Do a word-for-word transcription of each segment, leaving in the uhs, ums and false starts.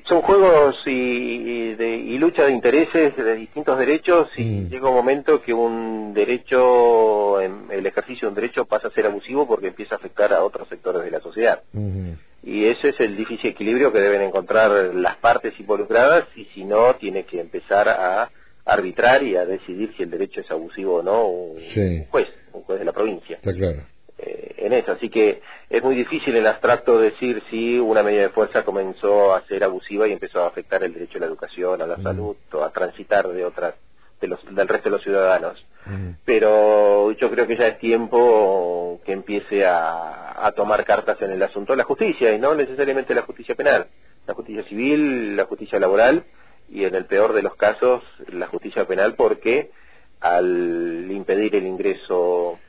son juegos y, y, de, y lucha de intereses de distintos derechos y Mm. llega un momento que un derecho, el ejercicio de un derecho pasa a ser abusivo porque empieza a afectar a otros sectores de la sociedad. Uh-huh. Y ese es el difícil equilibrio que deben encontrar las partes involucradas y si no, tiene que empezar a arbitrar y a decidir si el derecho es abusivo o no un, Sí. un juez, un juez de la provincia. Está claro. Eh, en eso, así que es muy difícil en abstracto decir si una medida de fuerza comenzó a ser abusiva y empezó a afectar el derecho a la educación, a la Mm. salud, o a transitar de otras, de los, del resto de los ciudadanos. Mm. Pero yo creo que ya es tiempo que empiece a, a tomar cartas en el asunto la justicia, y no necesariamente la justicia penal, la justicia civil, la justicia laboral, y en el peor de los casos, la justicia penal, porque al impedir el ingreso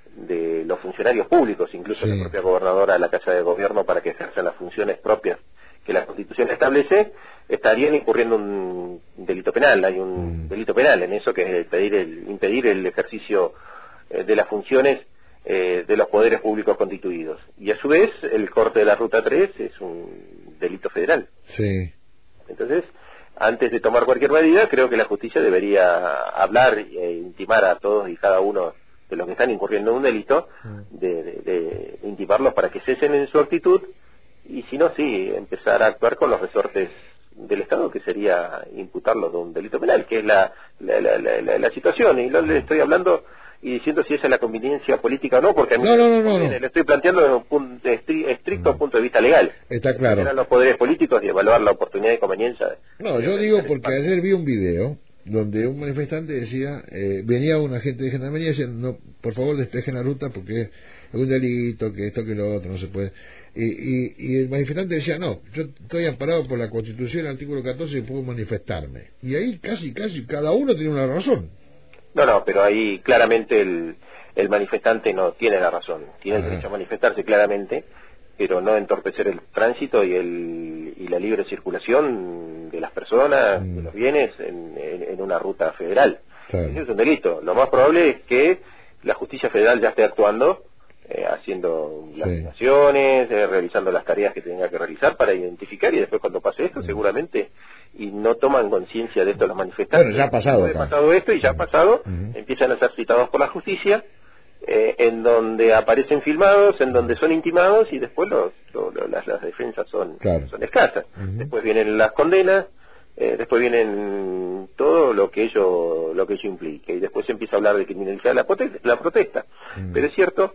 de los funcionarios públicos, incluso Sí. la propia gobernadora a la Casa de Gobierno para que ejerzan las funciones propias que la Constitución establece, estarían incurriendo un delito penal. Hay un Mm. delito penal en eso, que es el pedir el, impedir el ejercicio eh, de las funciones eh, de los poderes públicos constituidos. Y a su vez, el corte de la Ruta tres es un delito federal. Sí. Entonces, antes de tomar cualquier medida, creo que la justicia debería hablar e intimar a todos y cada uno de los que están incurriendo en un delito, de, de, de intimarlos para que cesen en su actitud, y si no, sí, empezar a actuar con los resortes del Estado, que sería imputarlos de un delito penal, que es la, la, la, la, la, la situación, y no le estoy hablando y diciendo si esa es la conveniencia política o no, porque a mí No, no, no, no, no, no. no. le estoy planteando desde un punto, de estri, estricto Mm. punto de vista legal. Está claro. Eran los poderes políticos y evaluar la oportunidad y conveniencia. No, yo digo porque ayer vi un video donde un manifestante decía, eh, venía un agente de gendarmería y decía, no, por favor despejen la ruta porque es un delito, que esto, que lo otro, no se puede. Y, y, y el manifestante decía, no, yo estoy amparado por la Constitución, el artículo catorce, y puedo manifestarme. Y ahí casi, casi, cada uno tiene una razón. No, no, pero ahí claramente el, el manifestante no tiene la razón. Tiene el Ajá. derecho a manifestarse claramente, pero no entorpecer el tránsito y, el, y la libre circulación de las personas, Mm. de los bienes, en, en, en una ruta federal. Claro. Eso es un delito. Lo más probable es que la justicia federal ya esté actuando, eh, haciendo las Sí. asignaciones, eh, realizando las tareas que tenga que realizar para identificar, y después cuando pase esto, Mm. seguramente, y no toman conciencia de esto los manifestantes. Bueno, ya ha pasado Ha acá. pasado esto y ya ha pasado, Mm. empiezan a ser citados por la justicia, eh, en donde aparecen filmados, en donde son intimados, y después los, lo- lo- las, las defensas son, Claro. son escasas. Ujú. Después vienen las condenas, eh, después vienen todo lo que ello lo que ello implica, y después se empieza a hablar de criminalizar la, prote- la protesta. Mm. Pero es cierto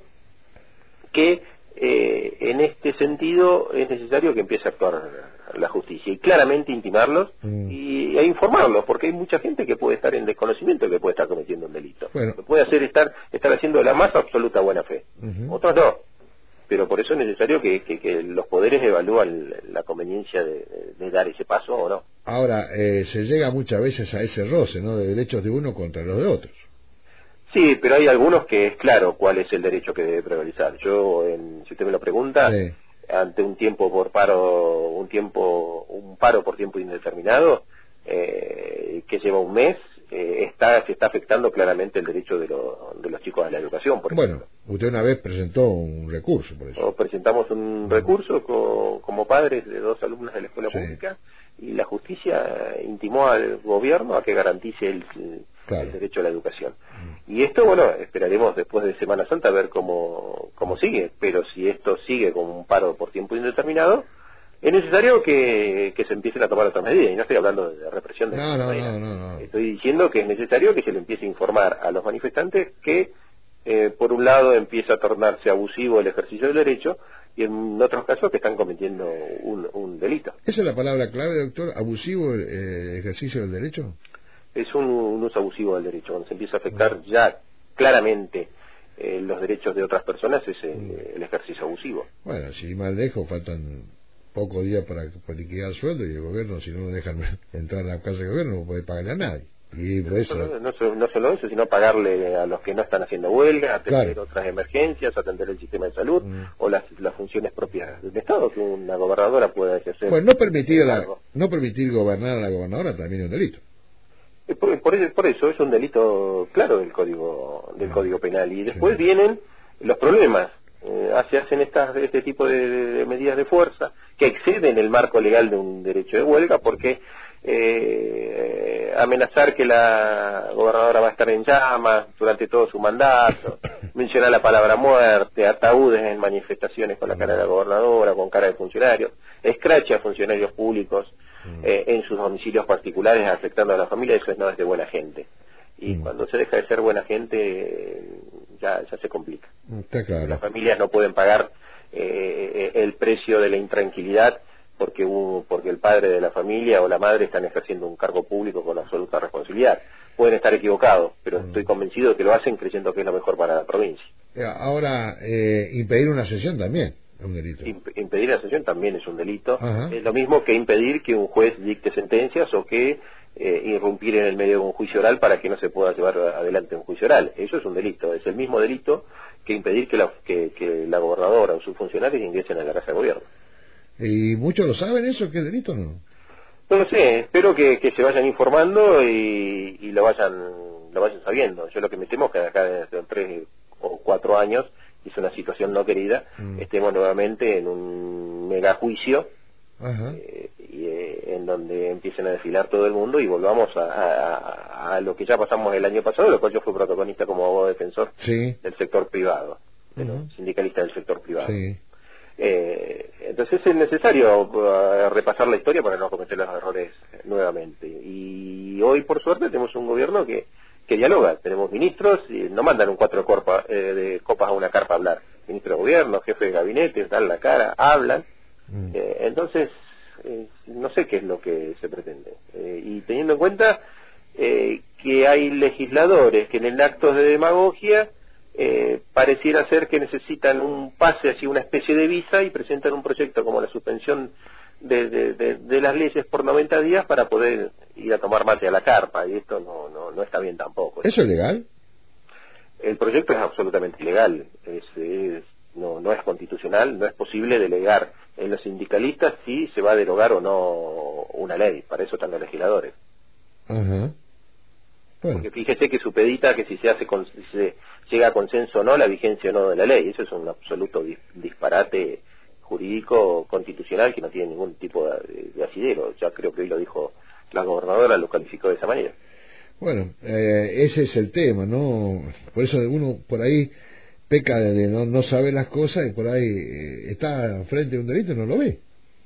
que eh, en este sentido es necesario que empiece a actuar la justicia y claramente intimarlos Mm. y e informarlos, porque hay mucha gente que puede estar en desconocimiento, que puede estar cometiendo un delito. Bueno. Lo puede hacer estar estar haciendo de la más absoluta buena fe. Ujú. Otros no. Pero por eso es necesario que, que, que los poderes evalúen la conveniencia de, de dar ese paso o no. Ahora, eh, se llega muchas veces a ese roce, ¿no?, de derechos de uno contra los de otros. Sí, pero hay algunos que es claro cuál es el derecho que debe prevalecer. Yo, en, si usted me lo pregunta, Sí. ante un tiempo por paro, un tiempo, un paro por tiempo indeterminado, eh, que lleva un mes, eh, está, se está afectando claramente el derecho de, lo, de los chicos a la educación, por Bueno, ejemplo. usted una vez presentó un recurso por eso. O presentamos un recurso co- como padres de dos alumnas de la escuela Sí. pública, y la justicia intimó al gobierno a que garantice el, Claro. el derecho a la educación. Y esto, bueno, esperaremos después de Semana Santa a ver cómo, cómo sigue, pero si esto sigue con un paro por tiempo indeterminado, es necesario que, que se empiecen a tomar otras medidas, y no estoy hablando de represión de No, no, manera. no, no, no. Estoy diciendo que es necesario que se le empiece a informar a los manifestantes que, eh, por un lado, empieza a tornarse abusivo el ejercicio del derecho, y en otros casos que están cometiendo un, un delito. ¿Esa es la palabra clave, doctor? ¿Abusivo el eh, ejercicio del derecho? Es un, un uso abusivo del derecho, cuando se empieza a afectar ya claramente eh, los derechos de otras personas, es eh, el ejercicio abusivo. Bueno, si más lejos, faltan pocos días para, para liquidar el sueldo, y el gobierno, si no lo dejan entrar a la casa de gobierno, no puede pagarle a nadie. Y por eso... No, no, so- no solo eso, sino pagarle a los que no están haciendo huelga, atender Claro. otras emergencias, atender el sistema de salud, Mm. o las, las funciones propias del Estado que una gobernadora pueda ejercer. Bueno, no permitir, a la, Claro. no permitir gobernar a la gobernadora también es un delito. Eh, Por, por eso, por eso es un delito claro del código del código penal, y después Sí. vienen los problemas. eh, se hacen estas, este tipo de, de medidas de fuerza que exceden el marco legal de un derecho de huelga, porque eh, amenazar que la gobernadora va a estar en llamas durante todo su mandato, mencionar la palabra muerte, ataúdes en manifestaciones con la cara de la gobernadora, con cara de funcionarios, escrache a funcionarios públicos eh, en sus domicilios particulares afectando a la familia, eso no es de buena gente. Y cuando se deja de ser buena gente, ya, ya se complica. Está claro. Las familias no pueden pagar eh, el precio de la intranquilidad porque un, porque el padre de la familia o la madre están ejerciendo un cargo público con absoluta responsabilidad. Pueden estar equivocados, pero mm. estoy convencido de que lo hacen creyendo que es lo mejor para la provincia. Ahora, eh, impedir una sesión también es un delito. Imp impedir la sesión también es un delito. Ajá. Es lo mismo que impedir que un juez dicte sentencias o que eh, irrumpir en el medio de un juicio oral para que no se pueda llevar adelante un juicio oral. Eso es un delito. Es el mismo delito que impedir que la, que, que la gobernadora o sus funcionarios ingresen a la casa de gobierno. ¿Y muchos lo saben eso? ¿Qué delito o no? No lo sé, espero que, que se vayan informando y, y lo vayan lo vayan sabiendo. Yo lo que me temo es que acá dentro de tres o cuatro años, y es una situación no querida, mm. estemos nuevamente en un megajuicio eh, y, eh, en donde empiecen a desfilar todo el mundo y volvamos a, a, a lo que ya pasamos el año pasado, lo cual yo fui protagonista como abogado defensor sí. del sector privado, uh -huh. ¿no? Sindicalista del sector privado. Sí. Eh, entonces es necesario uh, repasar la historia para no cometer los errores nuevamente. Y hoy, por suerte, tenemos un gobierno que, que dialoga. Tenemos ministros y no mandan un cuatro de, corpa, eh, de copas a una carpa a hablar. Ministro de gobierno, jefe de gabinete, dan la cara, hablan. Mm. Eh, entonces, eh, no sé qué es lo que se pretende. Eh, y teniendo en cuenta eh, que hay legisladores que en el acto de demagogia Eh, pareciera ser que necesitan un pase hacia una especie de visa y presentan un proyecto como la suspensión de, de, de, de las leyes por noventa días para poder ir a tomar mate a la carpa, y esto no, no, no está bien tampoco. ¿Eso es legal? El proyecto es absolutamente ilegal, es, es, no, no es constitucional, no es posible delegar en los sindicalistas si se va a derogar o no una ley, para eso están los legisladores. Ajá. Bueno. Porque fíjese que supedita que si se hace con, si se llega a consenso o no la vigencia o no de la ley. Eso es un absoluto dis, disparate jurídico constitucional que no tiene ningún tipo de, de asidero. Ya creo que hoy lo dijo la gobernadora, lo calificó de esa manera. Bueno, eh, ese es el tema, ¿no? Por eso uno por ahí peca de no, no saber las cosas y por ahí eh, está frente a un delito y no lo ve.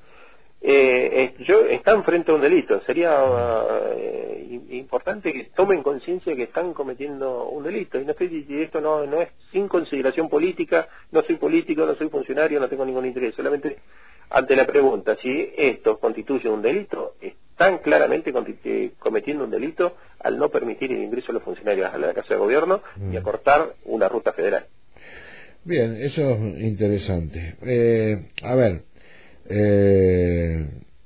Eh, eh, yo están frente a un delito. Sería eh, importante que tomen conciencia que están cometiendo un delito. Y no estoy diciendo esto no, no es sin consideración política. No soy político, no soy funcionario, no tengo ningún interés. Solamente ante la pregunta si esto constituye un delito, están claramente cometiendo un delito al no permitir el ingreso de los funcionarios a la Casa de Gobierno mm. y a cortar una ruta federal. Bien, eso es interesante. Eh, a ver. Eh,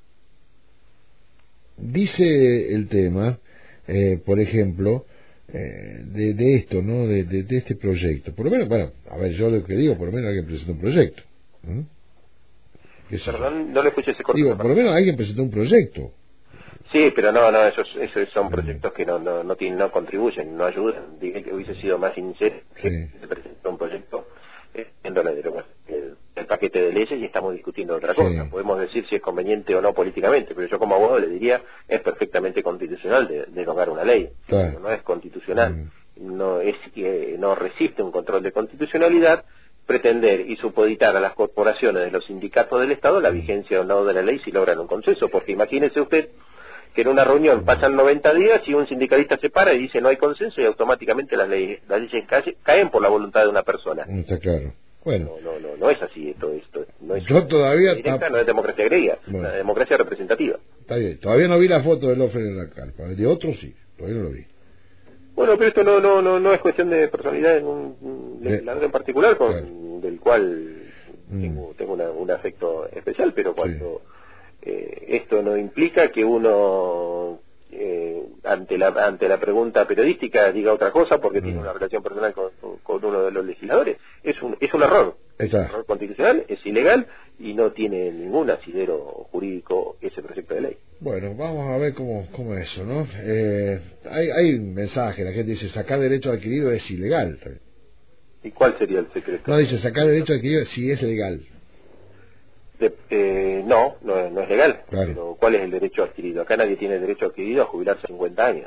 dice el tema, eh, por ejemplo, eh, de, de esto, ¿no? De, de, de este proyecto. Por lo menos, bueno, a ver, yo lo que digo, por lo menos alguien presentó un proyecto. ¿Mm? Perdón, no le escuché ese corto. Digo, por lo menos alguien presentó un proyecto. Sí, pero no, no, esos, esos son proyectos que no, no, no, tienen, no contribuyen, no ayudan. Dije que hubiese sido más sincero que sí. se presentó un proyecto viendo la derogación el, el paquete de leyes y estamos discutiendo otra cosa. Sí. Podemos decir si es conveniente o no políticamente, pero yo como abogado le diría es perfectamente constitucional de, derogar una ley. Claro. No es constitucional, mm. no es que no resiste un control de constitucionalidad pretender y supeditar a las corporaciones de los sindicatos del Estado la vigencia o no de la ley si logran un consenso, porque imagínese usted que en una reunión pasan noventa días y un sindicalista se para y dice no hay consenso y automáticamente las leyes, las leyes caen por la voluntad de una persona. Está claro. Bueno. No, no, no, no es así esto, esto no es yo todavía directa, no es democracia griega, bueno. Es una democracia representativa. Está bien, todavía no vi la foto de Lofren en la carpa, de otros sí, todavía no lo vi. Bueno, pero esto no no no, no es cuestión de personalidad en un legislador en particular, con, claro. del cual mm. tengo, tengo una, un afecto especial, pero cuando sí. eh, esto no implica que uno eh, ante la ante la pregunta periodística diga otra cosa porque mm. tiene una relación personal con, con uno de los legisladores, es un es un error, es un error constitucional, es ilegal y no tiene ningún asidero jurídico ese proyecto de ley. Bueno, vamos a ver cómo, cómo es eso, ¿no? Eh, hay, hay un mensaje, la gente dice, sacar derecho adquirido es ilegal. ¿Y cuál sería el secreto? No, dice sacar el derecho adquirido si es legal. De, eh, no, no, no es legal. Claro. Pero ¿cuál es el derecho adquirido? Acá nadie tiene derecho adquirido a jubilarse a cincuenta años.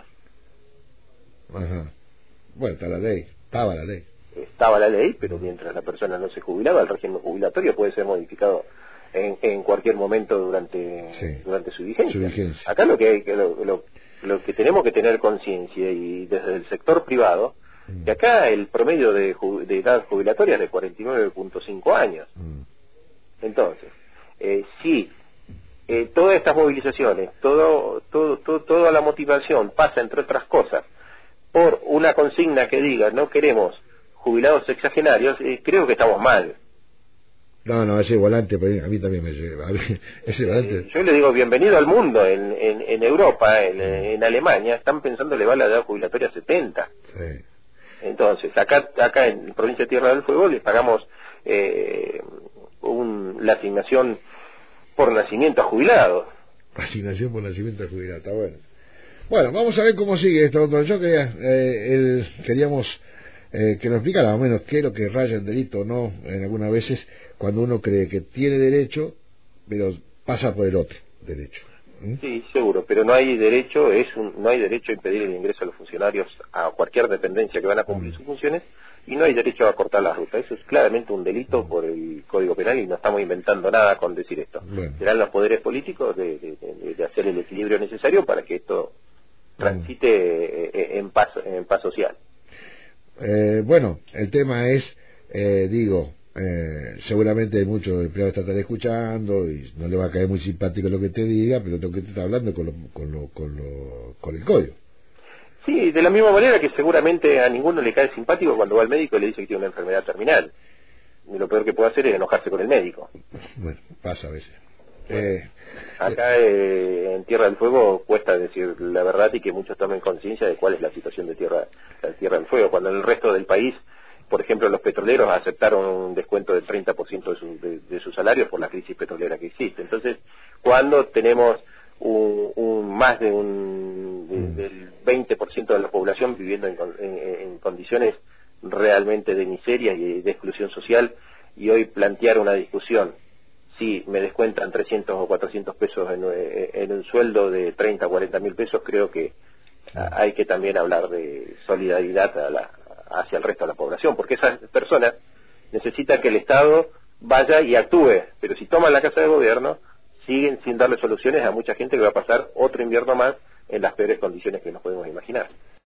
Ajá. Bueno, está la ley, estaba la ley. Estaba la ley, pero mientras la persona no se jubilaba, el régimen jubilatorio puede ser modificado en, en cualquier momento durante sí. durante su vigencia. su vigencia. Acá lo que hay, que lo, lo, lo que tenemos que tener conciencia, y desde el sector privado, mm. que acá el promedio de, ju, de edad jubilatoria es de cuarenta y nueve punto cinco años. Mm. Entonces, eh, si eh, todas estas movilizaciones, todo, todo, todo, toda la motivación pasa, entre otras cosas, por una consigna que diga no queremos jubilados sexagenarios, eh, creo que estamos mal. No, no, ese volante a mí también me lleva. Ese volante... Eh, yo le digo bienvenido al mundo. En, en, en Europa, en, en Alemania, están pensando elevar la edad jubilatoria a setenta. Sí. Entonces, acá acá en provincia de Tierra del Fuego les pagamos eh, un, la asignación por nacimiento a jubilados. Asignación por nacimiento a jubilados, está bueno. Bueno, vamos a ver cómo sigue esto. Yo quería, eh, el, queríamos eh, que nos explicara más o menos qué es lo que raya el delito o no, en algunas veces, cuando uno cree que tiene derecho, pero pasa por el otro derecho. ¿Mm? Sí, seguro, pero no hay derecho, es un, no hay derecho a impedir el ingreso a los funcionarios a cualquier dependencia que van a cumplir mm. sus funciones, y no hay derecho a cortar la ruta. Eso es claramente un delito mm. por el Código Penal, y no estamos inventando nada con decir esto. Bueno. Serán los poderes políticos de, de, de, de hacer el equilibrio necesario para que esto transite mm. en paz, en paz social. Eh, bueno, el tema es, eh, digo, eh, seguramente muchos empleados están escuchando y no le va a caer muy simpático lo que te diga, pero tengo que te está hablando con, lo, con, lo, con, lo, con el código. Sí, de la misma manera que seguramente a ninguno le cae simpático cuando va al médico y le dice que tiene una enfermedad terminal. Y lo peor que puede hacer es enojarse con el médico. Bueno, pasa a veces. Eh, Acá eh, en Tierra del Fuego cuesta decir la verdad y que muchos tomen conciencia de cuál es la situación de Tierra, de Tierra del Fuego, cuando en el resto del país, por ejemplo, los petroleros aceptaron un descuento del treinta por ciento de su, de, de sus salarios por la crisis petrolera que existe. Entonces, cuando tenemos un, un más de un de, del veinte por ciento de la población viviendo en, en, en condiciones realmente de miseria y de exclusión social, y hoy plantear una discusión si me descuentan trescientos o cuatrocientos pesos en, en un sueldo de treinta o cuarenta mil pesos, creo que hay que también hablar de solidaridad a la, hacia el resto de la población, porque esas personas necesitan que el Estado vaya y actúe, pero si toman la Casa de Gobierno, siguen sin darle soluciones a mucha gente que va a pasar otro invierno más en las peores condiciones que nos podemos imaginar.